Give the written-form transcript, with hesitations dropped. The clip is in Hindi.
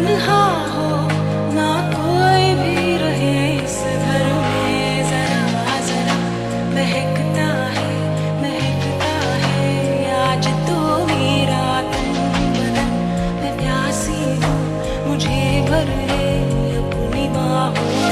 तन्हा हो ना कोई भी रहे इस घर में, जरा जरा महकता है आज तो मेरा तन बदन। मैं प्यासी हूँ, मुझे भर ले अपनी बाहों